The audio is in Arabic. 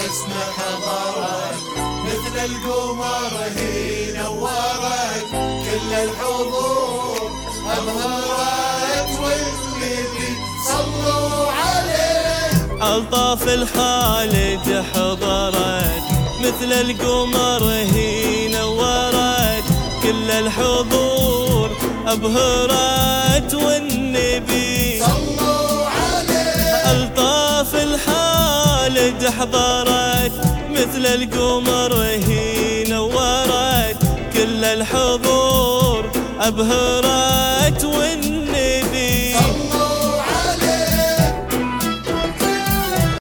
الحسن حضرت مثل القمر هي نورت كل الحضور أبهرت والنبي صلوا عليه. ألطاف الخالد حضرت مثل القمر هي نورت كل الحضور أبهرت والنبي صلوا عليه. ألطاف الخالد حضرت مثل القمر هي نورت كل الحضور أبهرت